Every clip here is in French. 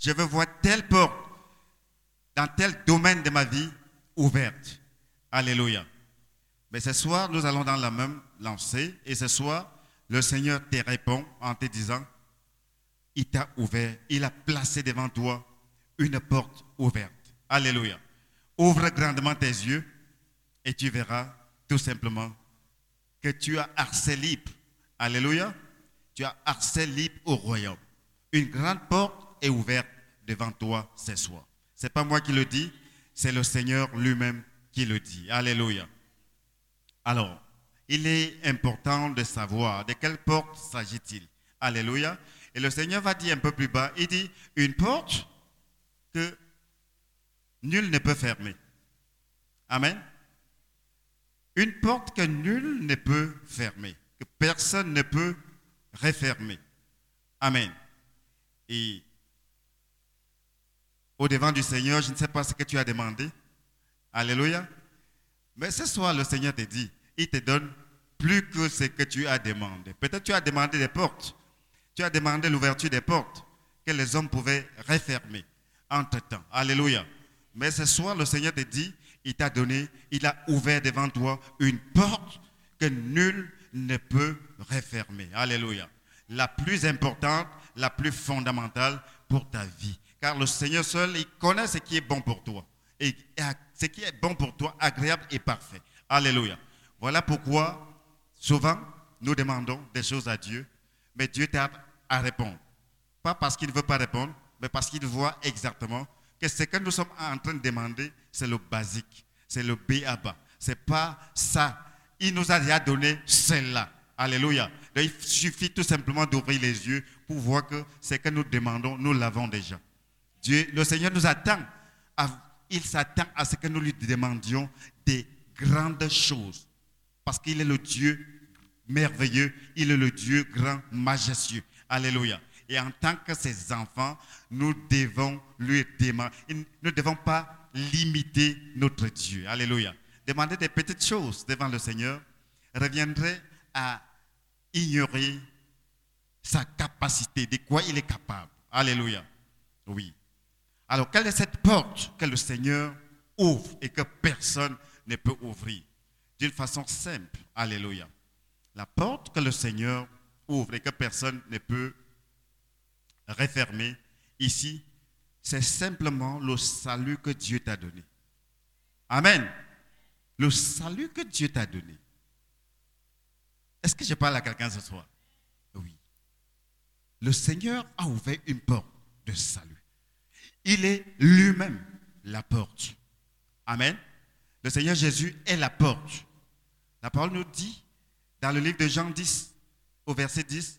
Je veux voir telle porte dans tel domaine de ma vie ouverte. Alléluia. Mais ce soir, nous allons dans la même lancée. Et ce soir, le Seigneur te répond en te disant, il t'a ouvert, il a placé devant toi une porte ouverte. Alléluia. Ouvre grandement tes yeux et tu verras tout simplement que tu as accès libre. Alléluia. Tu as accès libre au royaume. Une grande porte est ouverte devant toi ce soir. Ce n'est pas moi qui le dis, c'est le Seigneur lui-même qui le dit. Alléluia. Alors, il est important de savoir de quelle porte s'agit-il. Alléluia. Et le Seigneur va dire un peu plus bas, il dit, une porte que nul ne peut fermer. Amen. Une porte que nul ne peut fermer, que personne ne peut refermer. Amen. Et au devant du Seigneur, je ne sais pas ce que tu as demandé. Alléluia. Mais ce soir, le Seigneur te dit, il te donne plus que ce que tu as demandé. Peut-être tu as demandé des portes. Tu as demandé l'ouverture des portes que les hommes pouvaient refermer entre-temps. Alléluia. Mais ce soir, le Seigneur te dit, il t'a donné, il a ouvert devant toi une porte que nul ne peut refermer. Alléluia. La plus importante, la plus fondamentale pour ta vie. Car le Seigneur seul, il connaît ce qui est bon pour toi. Et ce qui est bon pour toi, agréable et parfait. Alléluia. Voilà pourquoi, souvent, nous demandons des choses à Dieu, mais Dieu tarde à répondre. Pas parce qu'il ne veut pas répondre, mais parce qu'il voit exactement que ce que nous sommes en train de demander, c'est le basique, c'est le B.A.B.A. Ce n'est pas ça. Il nous a déjà donné celle-là. Alléluia. Donc, il suffit tout simplement d'ouvrir les yeux pour voir que ce que nous demandons, nous l'avons déjà. Dieu, le Seigneur nous attend. Il s'attend à ce que nous lui demandions des grandes choses. Parce qu'il est le Dieu merveilleux, il est le Dieu grand, majestueux. Alléluia. Et en tant que ses enfants, nous devons lui demander. Nous ne devons pas limiter notre Dieu. Alléluia. Demander des petites choses devant le Seigneur reviendrait à ignorer sa capacité, de quoi il est capable. Alléluia. Oui. Alors, quelle est cette porte que le Seigneur ouvre et que personne ne peut ouvrir? D'une façon simple. Alléluia. La porte que le Seigneur ouvre et que personne ne peut refermer ici, c'est simplement le salut que Dieu t'a donné. Amen. Le salut que Dieu t'a donné. Est-ce que je parle à quelqu'un ce soir? Oui. Le Seigneur a ouvert une porte de salut. Il est lui-même la porte. Amen. Le Seigneur Jésus est la porte. La parole nous dit, dans le livre de Jean 10, au verset 10,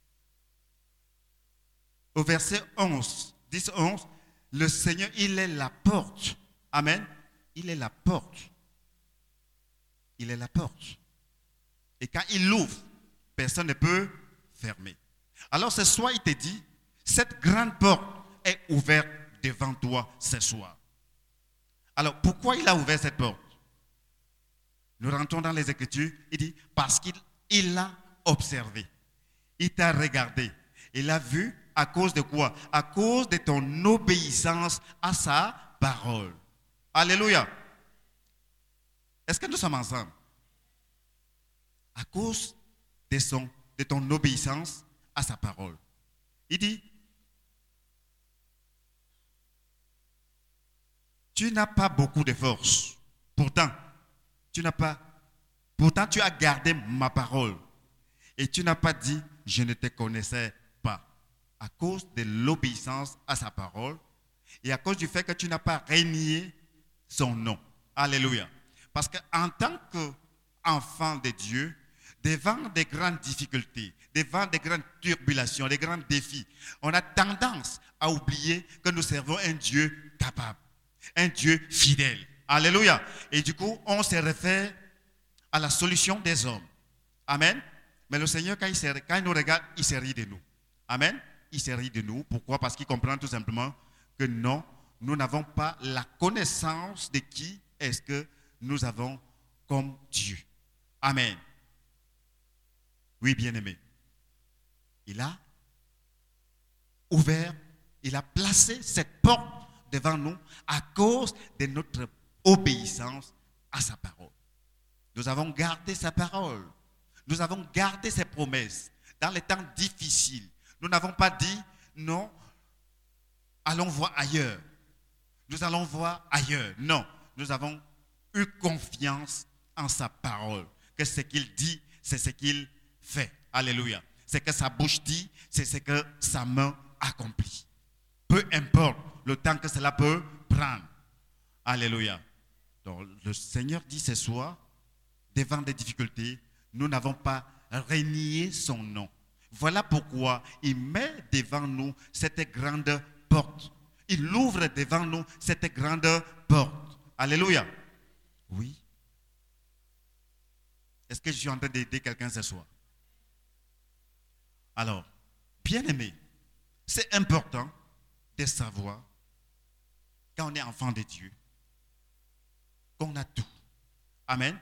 au verset 11, 10-11, le Seigneur, il est la porte. Amen. Il est la porte. Il est la porte. Et quand il l'ouvre, personne ne peut fermer. Alors ce soir, il te dit, cette grande porte est ouverte devant toi ce soir. Alors pourquoi il a ouvert cette porte? Nous rentrons dans les Écritures, il dit, parce qu'il l'a observé. Il t'a regardé. Il a vu à cause de quoi? À cause de ton obéissance à sa parole. Alléluia. Est-ce que nous sommes ensemble? À cause de ton obéissance à sa parole. Il dit, tu n'as pas beaucoup de force. Pourtant, tu as gardé ma parole. Et tu n'as pas dit, je ne te connaissais pas. À cause de l'obéissance à sa parole et à cause du fait que tu n'as pas renié son nom. Alléluia. Parce qu'en tant qu'enfant de Dieu, devant des grandes difficultés, devant des grandes turbulations, des grands défis, on a tendance à oublier que nous servons un Dieu capable, un Dieu fidèle. Alléluia. Et du coup, on se réfère à la solution des hommes. Amen. Mais le Seigneur, quand il nous regarde, il se rit de nous. Amen. Il se rit de nous. Pourquoi? Parce qu'il comprend tout simplement que non, nous n'avons pas la connaissance de qui est-ce que nous avons comme Dieu. Amen. Oui, bien-aimé. Il a ouvert Il a placé cette porte devant nous à cause de notre obéissance à sa parole. Nous avons gardé sa parole. Nous avons gardé ses promesses. Dans les temps difficiles, nous n'avons pas dit non, allons voir ailleurs. Nous allons voir ailleurs. Non, nous avons eu confiance en sa parole. Que ce qu'il dit, c'est ce qu'il fait. Alléluia. C'est que sa bouche dit, c'est ce que sa main accomplit. Peu importe le temps que cela peut prendre. Alléluia. Donc le Seigneur dit ce soir, devant des difficultés, nous n'avons pas renié son nom. Voilà pourquoi il met devant nous cette grande porte. Il ouvre devant nous cette grande porte. Alléluia. Oui. Est-ce que je suis en train d'aider quelqu'un ce soir? Alors, bien-aimé, c'est important de savoir, quand on est enfant de Dieu, qu'on a tout. Amen.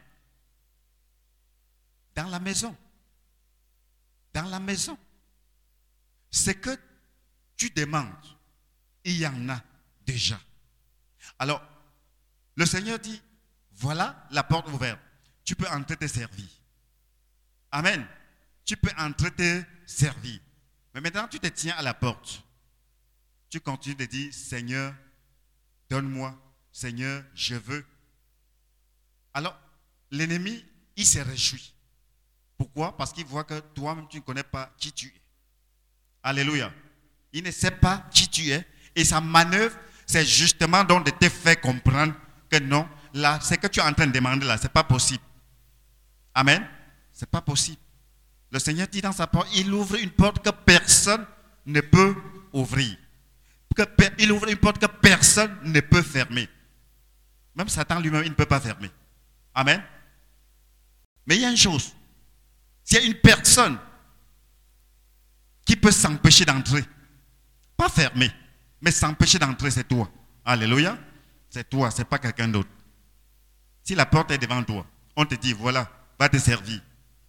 Dans la maison. Dans la maison. Ce que tu demandes, il y en a déjà. Alors, le Seigneur dit, voilà la porte ouverte. Tu peux entrer te servir. Amen. Tu peux entrer te servir. Mais maintenant, tu te tiens à la porte. Tu continues de dire, Seigneur, donne-moi. Seigneur, je veux. Alors, l'ennemi, il se réjouit. Pourquoi? Parce qu'il voit que toi-même, tu ne connais pas qui tu es. Alléluia. Il ne sait pas qui tu es. Et sa manœuvre, c'est justement donc de te faire comprendre que non, là, ce que tu es en train de demander là, ce n'est pas possible. Amen. Ce n'est pas possible. Le Seigneur dit dans sa parole, il ouvre une porte que personne ne peut ouvrir. Il ouvre une porte que personne ne peut fermer. Même Satan lui-même, il ne peut pas fermer. Amen. Mais il y a une chose. S'il y a une personne qui peut s'empêcher d'entrer, pas fermer, mais s'empêcher d'entrer, c'est toi. Alléluia. C'est toi, ce n'est pas quelqu'un d'autre. Si la porte est devant toi, on te dit, voilà, va te servir.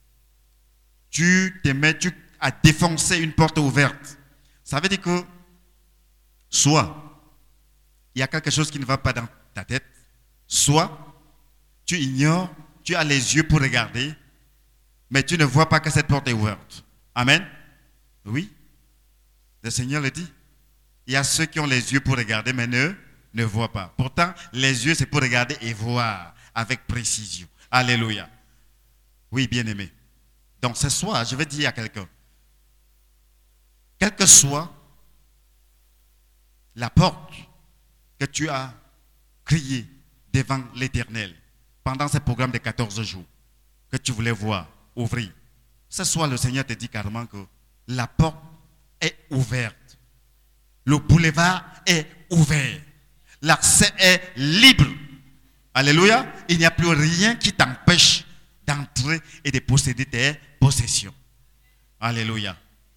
Tu te mets à défoncer une porte ouverte. Ça veut dire que soit il y a quelque chose qui ne va pas dans ta tête, soit tu ignores, tu as les yeux pour regarder, mais tu ne vois pas que cette porte est ouverte. Amen. Oui. Le Seigneur le dit. Il y a ceux qui ont les yeux pour regarder, mais ne voient pas. Pourtant, les yeux, c'est pour regarder et voir avec précision. Alléluia. Oui, bien-aimé. Donc ce soir, je vais dire à quelqu'un, quelle que soit la porte que tu as criée devant l'Éternel pendant ce programme de 14 jours, que tu voulais voir, ouvrir, ce soir, le Seigneur te dit carrément que la porte est ouverte. Le boulevard est ouvert. L'accès est libre. Alléluia. Il n'y a plus rien qui t'empêche d'entrer et de posséder tes possessions. Alléluia.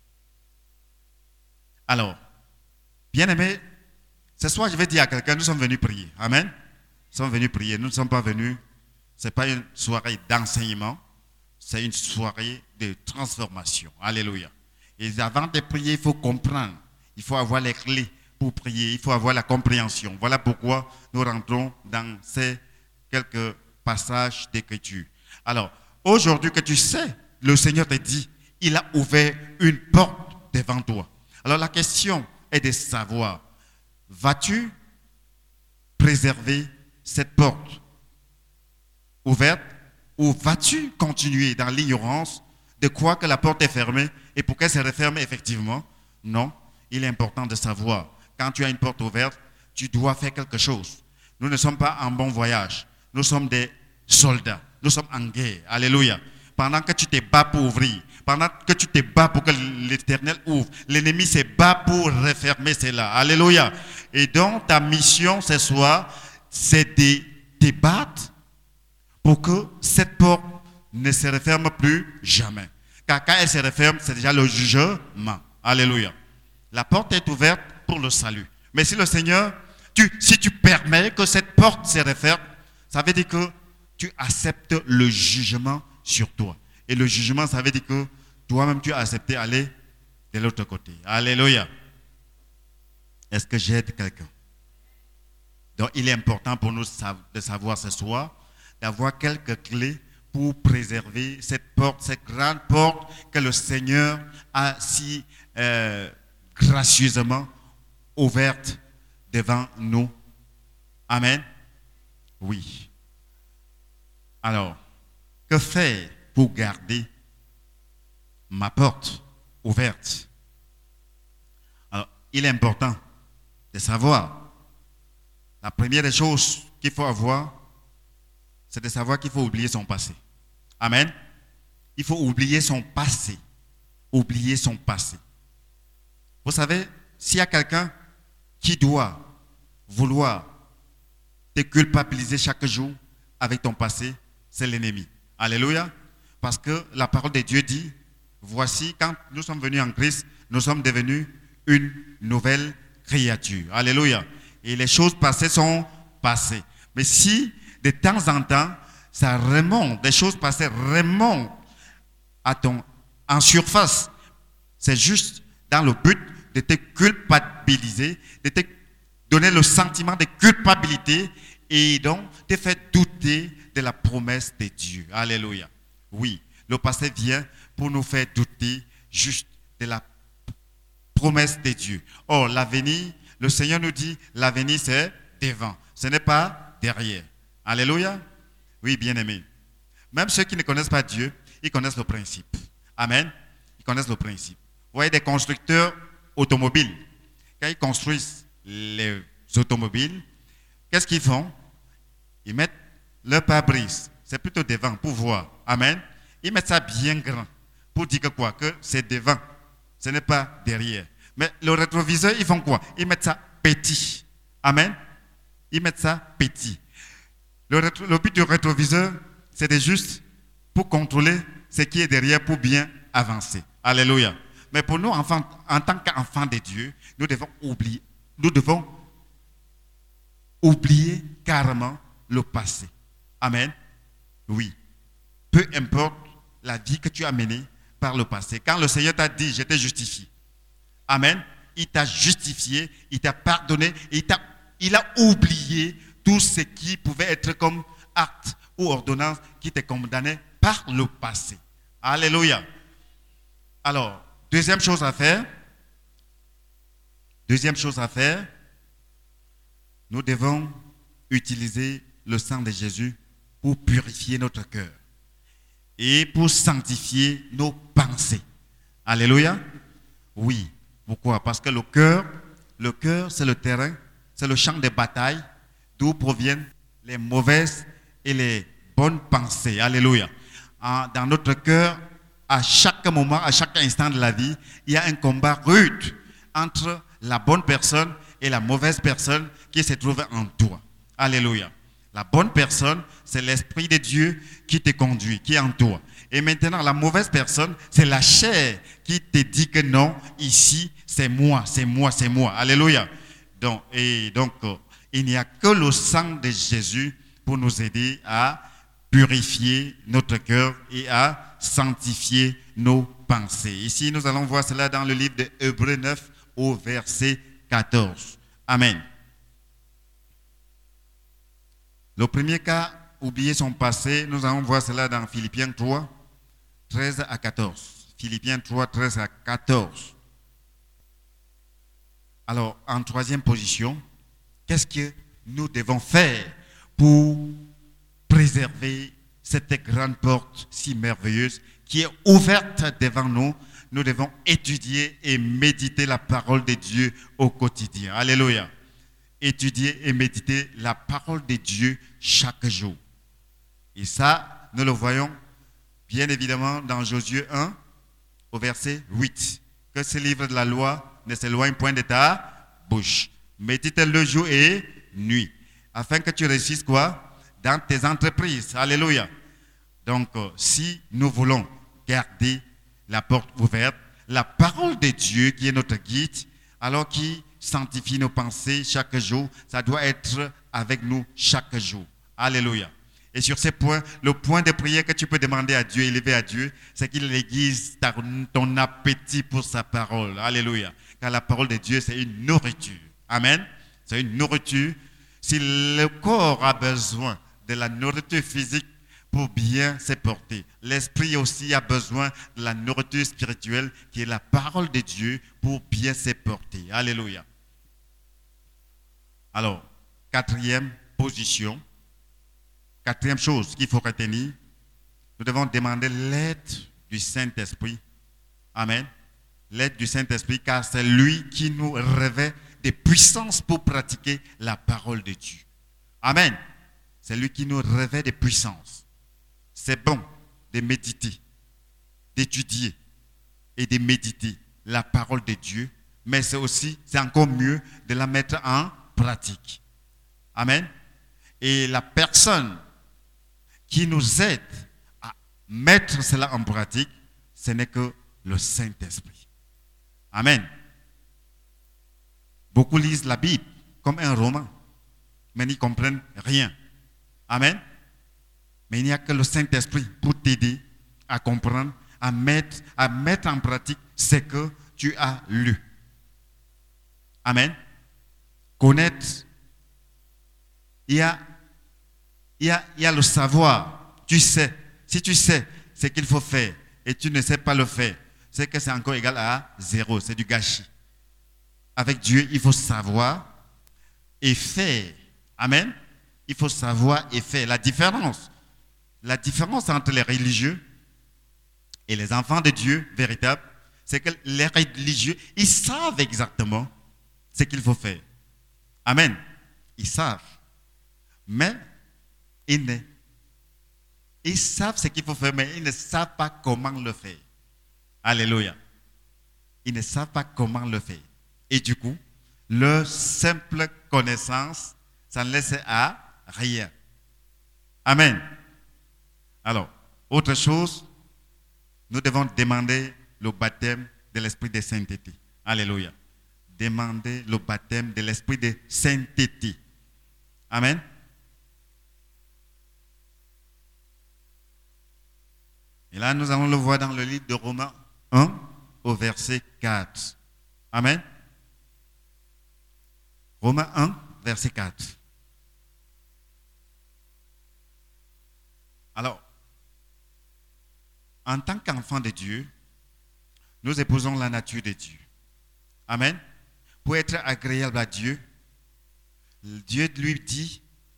Alors, bien-aimé, ce soir, je vais dire à quelqu'un, nous sommes venus prier. Amen. Nous sommes venus prier. Nous ne sommes pas venus, ce n'est pas une soirée d'enseignement, c'est une soirée de transformation. Alléluia. Et avant de prier, il faut comprendre. Il faut avoir les clés pour prier. Il faut avoir la compréhension. Voilà pourquoi nous rentrons dans ces quelques passages d'écriture. Alors, aujourd'hui que tu sais, le Seigneur te dit, il a ouvert une porte devant toi. Alors la question est de savoir, vas-tu préserver cette porte ouverte ou vas-tu continuer dans l'ignorance de croire que la porte est fermée et pour qu'elle se referme effectivement? Non, il est important de savoir, quand tu as une porte ouverte, tu dois faire quelque chose. Nous ne sommes pas en bon voyage, nous sommes des soldats, nous sommes en guerre. Alléluia. Pendant que tu te bats pour ouvrir, pendant que tu te bats pour que l'Éternel ouvre, l'ennemi se bat pour refermer cela. Alléluia. Et donc ta mission ce soir, c'est de te battre pour que cette porte ne se referme plus jamais. Car quand elle se referme, c'est déjà le jugement. Alléluia. La porte est ouverte pour le salut. Mais si le Seigneur, si tu permets que cette porte se referme, ça veut dire que tu acceptes le jugement sur toi. Et le jugement, ça veut dire que toi-même, tu as accepté d'aller de l'autre côté. Alléluia. Est-ce que j'aide quelqu'un? Donc, il est important pour nous de savoir ce soir, d'avoir quelques clés pour préserver cette porte, cette grande porte que le Seigneur a si gracieusement ouverte devant nous. Amen. Oui. Alors, que faire pour garder ma porte ouverte? Alors, il est important de savoir. La première des choses qu'il faut avoir, c'est de savoir qu'il faut oublier son passé. Amen. Il faut oublier son passé. Oublier son passé. Vous savez, s'il y a quelqu'un qui doit vouloir te culpabiliser chaque jour avec ton passé, c'est l'ennemi. Alléluia. Parce que la parole de Dieu dit, voici, quand nous sommes venus en Christ, nous sommes devenus une nouvelle créature. Alléluia. Et les choses passées sont passées. Mais si de temps en temps, ça remonte, des choses passées remontent en surface, c'est juste dans le but de te culpabiliser, de te donner le sentiment de culpabilité et donc te faire douter de la promesse de Dieu. Alléluia. Oui, le passé vient pour nous faire douter juste de la promesse de Dieu. Or, l'avenir, le Seigneur nous dit, l'avenir c'est devant, ce n'est pas derrière. Alléluia. Oui, bien-aimés. Même ceux qui ne connaissent pas Dieu, ils connaissent le principe. Amen. Ils connaissent le principe. Vous voyez des constructeurs automobiles. Quand ils construisent les automobiles, qu'est-ce qu'ils font? Ils mettent leur pare-brise. C'est plutôt devant pour voir. Amen. Ils mettent ça bien grand pour dire que quoi? Que c'est devant. Ce n'est pas derrière. Mais le rétroviseur, ils font quoi? Ils mettent ça petit. Amen. Ils mettent ça petit. Le but du rétroviseur, c'est de juste pour contrôler ce qui est derrière pour bien avancer. Alléluia. Mais pour nous, en tant qu'enfants de Dieu, nous devons oublier carrément le passé. Amen. Oui. Peu importe la vie que tu as menée par le passé. Quand le Seigneur t'a dit, je t'ai justifié. Amen. Il t'a justifié, il t'a pardonné, il a oublié tout ce qui pouvait être comme acte ou ordonnance qui te condamnait par le passé. Alléluia. Alors, deuxième chose à faire, nous devons utiliser le sang de Jésus pour purifier notre cœur et pour sanctifier nos pensées. Alléluia. Oui. Pourquoi? Parce que le cœur, c'est le terrain, c'est le champ de bataille d'où proviennent les mauvaises et les bonnes pensées. Alléluia. Dans notre cœur, à chaque moment, à chaque instant de la vie, il y a un combat rude entre la bonne personne et la mauvaise personne qui se trouve en toi. Alléluia. La bonne personne, c'est l'Esprit de Dieu qui te conduit, qui est en toi. Et maintenant, la mauvaise personne, c'est la chair qui te dit que non, ici, c'est moi, c'est moi, c'est moi. Alléluia. Donc, il n'y a que le sang de Jésus pour nous aider à purifier notre cœur et à sanctifier nos pensées. Ici, nous allons voir cela dans le livre de Hébreux 9 au verset 14. Amen. Le premier cas, oublier son passé, nous allons voir cela dans Philippiens 3, 13 à 14. Philippiens 3, 13 à 14. Alors, en troisième position, qu'est-ce que nous devons faire pour préserver cette grande porte si merveilleuse qui est ouverte devant nous? Nous devons étudier et méditer la parole de Dieu au quotidien. Alléluia. Étudier et méditer la parole de Dieu chaque jour. Et ça, nous le voyons bien évidemment dans Josué 1 au verset 8. Que ce livre de la loi ne s'éloigne point de ta bouche. Médite-le jour et nuit. Afin que tu réussisses quoi? Dans tes entreprises. Alléluia. Donc, si nous voulons garder la porte ouverte, la parole de Dieu qui est notre guide, alors qui sanctifie nos pensées chaque jour, ça doit être avec nous chaque jour. Alléluia. Et sur ces points, le point de prière que tu peux demander à Dieu, élever à Dieu, c'est qu'il aiguise ton appétit pour sa parole. Alléluia. Car la parole de Dieu, c'est une nourriture. Amen. C'est une nourriture. Si le corps a besoin de la nourriture physique pour bien se porter, l'esprit aussi a besoin de la nourriture spirituelle qui est la parole de Dieu pour bien se porter. Alléluia. Alors, quatrième position, quatrième chose qu'il faut retenir, nous devons demander l'aide du Saint-Esprit. Amen. L'aide du Saint-Esprit, car c'est lui qui nous révèle des puissances pour pratiquer la parole de Dieu. Amen. C'est lui qui nous révèle des puissances. C'est bon de méditer, d'étudier et de méditer la parole de Dieu, mais c'est encore mieux de la mettre en pratique. Amen. Et la personne qui nous aide à mettre cela en pratique, ce n'est que le Saint-Esprit. Amen. Beaucoup lisent la Bible comme un roman, mais n'y comprennent rien. Amen. Mais il n'y a que le Saint-Esprit pour t'aider à comprendre, à mettre en pratique ce que tu as lu. Amen. Connaître, il y a le savoir. Tu sais, si tu sais ce qu'il faut faire et tu ne sais pas le faire, c'est que c'est encore égal à 0, c'est du gâchis. Avec Dieu, il faut savoir et faire. Amen. Il faut savoir et faire. La différence entre les religieux et les enfants de Dieu véritables, c'est que les religieux, ils savent exactement ce qu'il faut faire. Amen. Ils savent. Mais ils savent ce qu'il faut faire, mais ils ne savent pas comment le faire. Alléluia. Ils ne savent pas comment le faire. Et du coup, leur simple connaissance, ça ne laisse à rien. Amen. Alors, autre chose, nous devons demander le baptême de l'esprit de sainteté. Alléluia. Demander le baptême de l'esprit de sainteté. Amen. Et là, nous allons le voir dans le livre de Romains 1 au verset 4. Amen. Romains 1, verset 4. Alors, en tant qu'enfant de Dieu, nous épousons la nature de Dieu. Amen. Pour être agréable à Dieu, Dieu lui dit,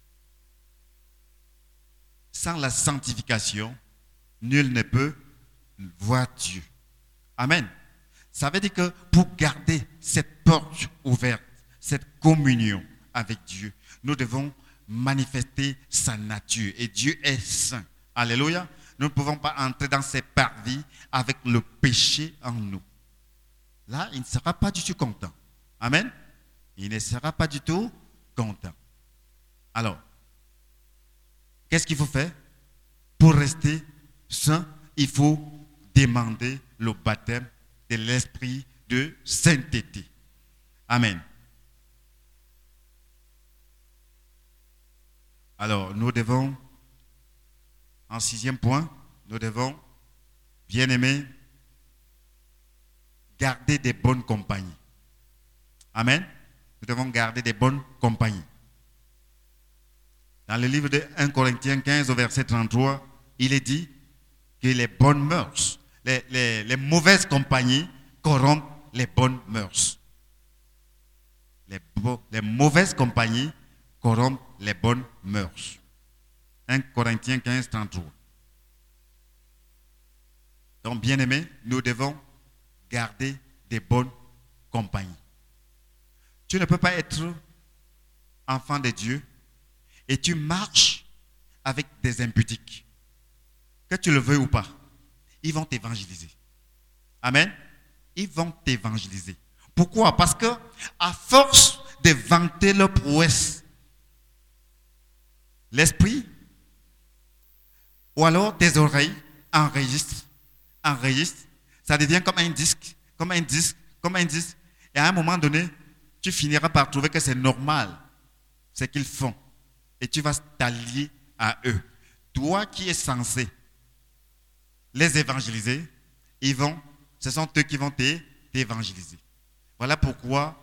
sans la sanctification, nul ne peut voir Dieu. Amen. Ça veut dire que pour garder cette porte ouverte, cette communion avec Dieu, nous devons manifester sa nature. Et Dieu est saint. Alléluia. Nous ne pouvons pas entrer dans ses parvis avec le péché en nous. Là, il ne sera pas du tout content. Amen. Il ne sera pas du tout content. Alors, qu'est-ce qu'il faut faire? Pour rester saint, il faut demander le baptême de l'esprit de sainteté. Amen. Alors, nous devons, en 6e point, nous devons, bien aimer, garder des bonnes compagnies. Amen. Nous devons garder des bonnes compagnies. Dans le livre de 1 Corinthiens 15 au verset 33, il est dit que les bonnes mœurs, les mauvaises compagnies corrompent les bonnes mœurs. Les mauvaises compagnies corrompent les bonnes mœurs. 1 Corinthiens 15, 33. Donc, bien aimés, nous devons garder des bonnes compagnies. Tu ne peux pas être enfant de Dieu et tu marches avec des impudiques. Que tu le veuilles ou pas, ils vont t'évangéliser. Amen. Ils vont t'évangéliser. Pourquoi? Parce que à force de vanter leur prouesse, l'esprit ou alors tes oreilles enregistrent, ça devient comme un disque. Et à un moment donné, tu finiras par trouver que c'est normal ce qu'ils font. Et tu vas t'allier à eux. Toi qui es censé les évangéliser, ce sont eux qui vont t'évangéliser. Voilà pourquoi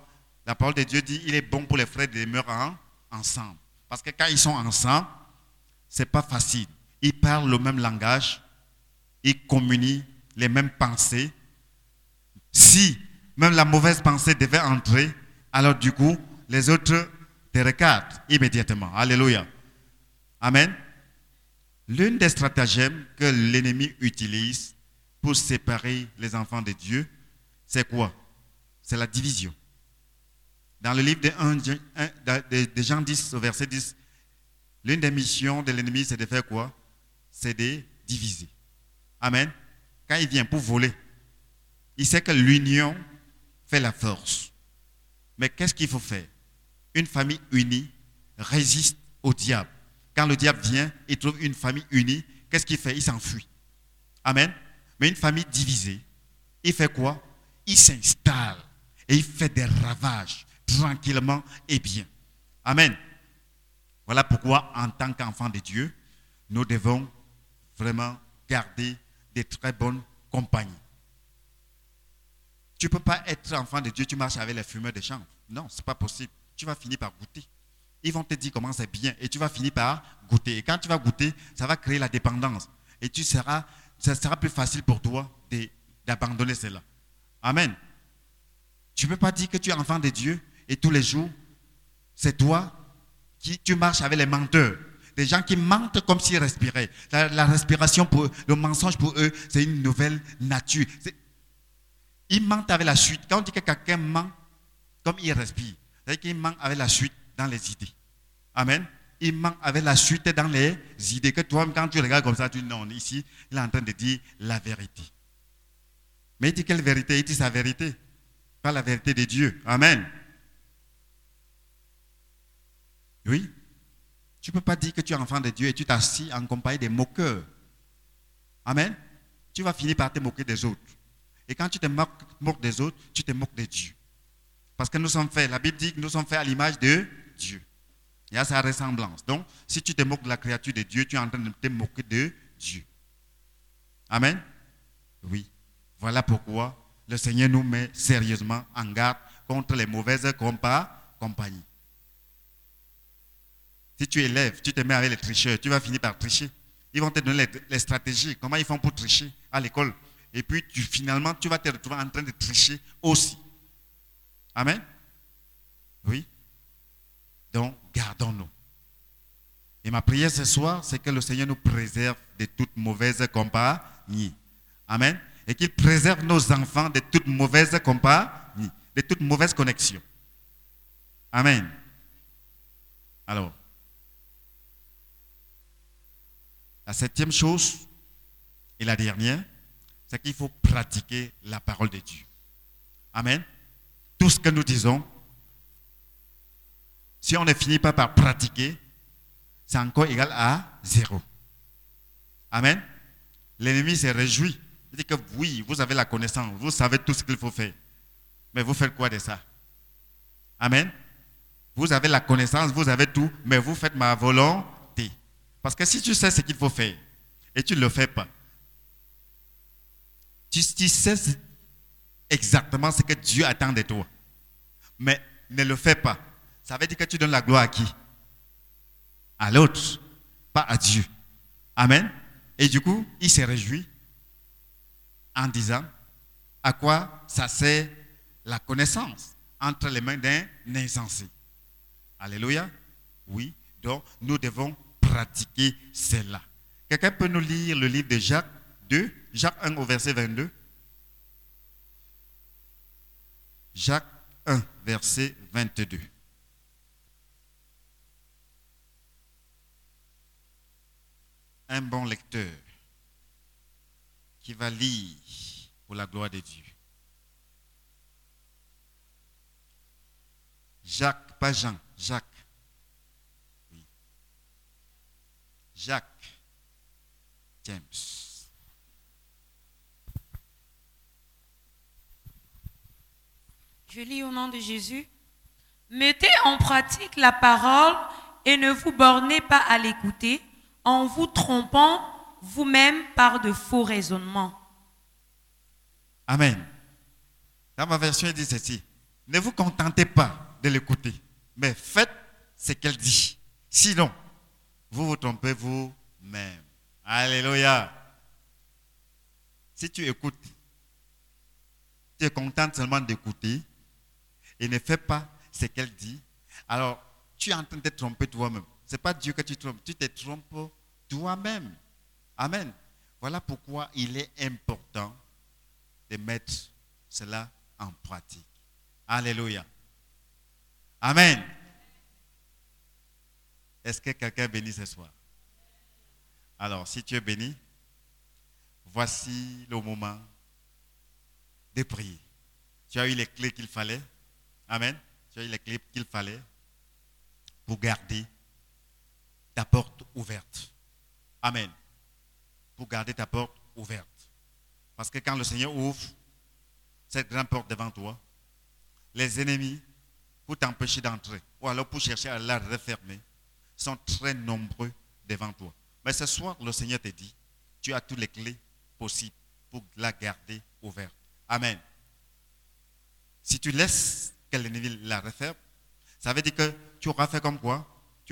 La parole de Dieu dit il est bon pour les frères de demeurer ensemble. Parce que quand ils sont ensemble, ce n'est pas facile. Ils parlent le même langage, ils communient les mêmes pensées. Si même la mauvaise pensée devait entrer, alors du coup, les autres te regardent immédiatement. Alléluia. Amen. L'une des stratagèmes que l'ennemi utilise pour séparer les enfants de Dieu, c'est quoi? C'est la division. Dans le livre de Jean 10, au verset 10, l'une des missions de l'ennemi, c'est de faire quoi? C'est de diviser. Amen. Quand il vient pour voler, il sait que l'union fait la force. Mais qu'est-ce qu'il faut faire? Une famille unie résiste au diable. Quand le diable vient, il trouve une famille unie. Qu'est-ce qu'il fait? Il s'enfuit. Amen. Mais une famille divisée, il fait quoi? Il s'installe et il fait des ravages tranquillement et bien. Amen. Voilà pourquoi, en tant qu'enfants de Dieu, nous devons vraiment garder des très bonnes compagnies. Tu ne peux pas être enfant de Dieu, tu marches avec les fumeurs de chanvre. Non, ce n'est pas possible. Tu vas finir par goûter. Ils vont te dire comment c'est bien et tu vas finir par goûter. Et quand tu vas goûter, ça va créer la dépendance. Et ça sera plus facile pour toi d'abandonner cela. Amen. Tu ne peux pas dire que tu es enfant de Dieu et tous les jours, c'est toi qui tu marches avec les menteurs. Des gens qui mentent comme s'ils respiraient. La respiration pour eux, le mensonge pour eux, c'est une nouvelle nature. Ils mentent avec la suite. Quand on dit que quelqu'un ment comme il respire, c'est-à-dire qu'il ment avec la suite dans les idées. Amen. Il ment avec la suite dans les idées. Que toi, quand tu regardes comme ça, tu dis non, ici, il est en train de dire la vérité. Mais il dit quelle vérité? Il dit sa vérité. Pas la vérité de Dieu. Amen. Oui. Tu ne peux pas dire que tu es enfant de Dieu et tu t'assis en compagnie des moqueurs. Amen. Tu vas finir par te moquer des autres. Et quand tu te moques des autres, tu te moques de Dieu. Parce que nous sommes faits, la Bible dit que nous sommes faits à l'image de Dieu. Il y a sa ressemblance. Donc, si tu te moques de la créature de Dieu, tu es en train de te moquer de Dieu. Amen. Oui. Voilà pourquoi le Seigneur nous met sérieusement en garde contre les mauvaises compagnies. Si tu élèves, tu te mets avec les tricheurs, tu vas finir par tricher. Ils vont te donner les stratégies, comment ils font pour tricher à l'école. Et puis finalement, tu vas te retrouver en train de tricher aussi. Amen. Oui. Donc, gardons-nous. Et ma prière ce soir, c'est que le Seigneur nous préserve de toute mauvaise compagnie. Amen. Et qu'il préserve nos enfants de toute mauvaise compagnie, de toute mauvaise connexion. Amen. Alors, la 7e chose et la dernière, c'est qu'il faut pratiquer la parole de Dieu. Amen. Tout ce que nous disons, si on ne finit pas par pratiquer, c'est encore égal à 0. Amen. L'ennemi se réjouit. Il dit que oui, vous avez la connaissance, vous savez tout ce qu'il faut faire. Mais vous faites quoi de ça? Amen. Vous avez la connaissance, vous avez tout, mais vous faites ma volonté. Parce que si tu sais ce qu'il faut faire et tu ne le fais pas, tu sais exactement ce que Dieu attend de toi. Mais ne le fais pas. Ça veut dire que tu donnes la gloire à qui? À l'autre, pas à Dieu. Amen. Et du coup, il se réjouit en disant à quoi ça sert la connaissance entre les mains d'un insensé. Alléluia. Oui. Donc, nous devons pratiquer cela. Quelqu'un peut nous lire le livre de Jacques 2, Jacques 1 au verset 22. Jacques 1, verset 22. Un bon lecteur qui va lire pour la gloire de Dieu. Jacques, pas Jean, Jacques. Oui. Jacques, James. Je lis au nom de Jésus. Mettez en pratique la parole et ne vous bornez pas à l'écouter en vous trompant vous-même par de faux raisonnements. Amen. Dans ma version, il dit ceci. Ne vous contentez pas de l'écouter, mais faites ce qu'elle dit. Sinon, vous vous trompez vous-même. Alléluia. Si tu écoutes, tu es content seulement d'écouter et ne fais pas ce qu'elle dit, alors tu es en train de te tromper toi-même. Ce n'est pas Dieu que tu trompes, tu te trompes toi-même. Amen. Voilà pourquoi il est important de mettre cela en pratique. Alléluia. Amen. Est-ce que quelqu'un est béni ce soir? Alors, si tu es béni, voici le moment de prier. Tu as eu les clés qu'il fallait. Amen. Tu as eu les clés qu'il fallait pour garder ta porte ouverte. Amen. Pour garder ta porte ouverte. Parce que quand le Seigneur ouvre cette grande porte devant toi, les ennemis, pour t'empêcher d'entrer, ou alors pour chercher à la refermer, sont très nombreux devant toi. Mais ce soir, le Seigneur te dit, tu as toutes les clés possibles pour la garder ouverte. Amen. Si tu laisses que l'ennemi la referme, ça veut dire que tu auras fait comme quoi?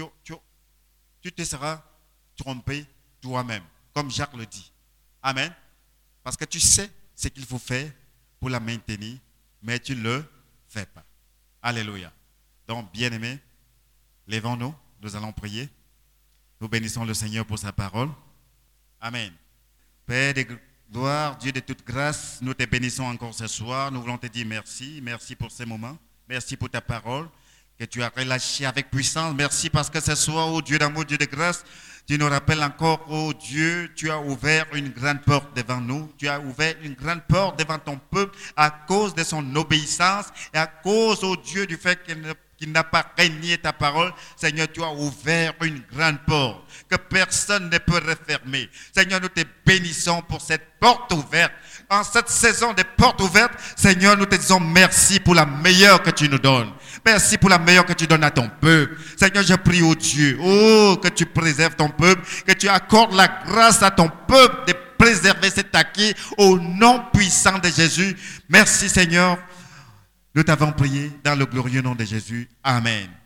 Tu te seras trompé toi-même, comme Jacques le dit. Amen. Parce que tu sais ce qu'il faut faire pour la maintenir, mais tu ne le fais pas. Alléluia. Donc, bien-aimés, lèvons-nous, nous allons prier. Nous bénissons le Seigneur pour sa parole. Amen. Père de gloire, Dieu de toute grâce, nous te bénissons encore ce soir. Nous voulons te dire merci. Merci pour ces moments. Merci pour ta parole que tu as relâchée avec puissance. Merci parce que ce soir, oh Dieu d'amour, Dieu de grâce, tu nous rappelles encore, oh Dieu, tu as ouvert une grande porte devant nous. Tu as ouvert une grande porte devant ton peuple à cause de son obéissance et à cause, oh Dieu, du fait qu'il n'a pas renié ta parole. Seigneur, tu as ouvert une grande porte que personne ne peut refermer. Seigneur, nous te bénissons pour cette porte ouverte. En cette saison de portes ouvertes, Seigneur, nous te disons merci pour la meilleure que tu nous donnes. Merci pour la meilleure que tu donnes à ton peuple. Seigneur, je prie au Dieu, oh, que tu préserves ton peuple, que tu accordes la grâce à ton peuple de préserver cet acquis au nom puissant de Jésus. Merci Seigneur. Nous t'avons prié dans le glorieux nom de Jésus. Amen.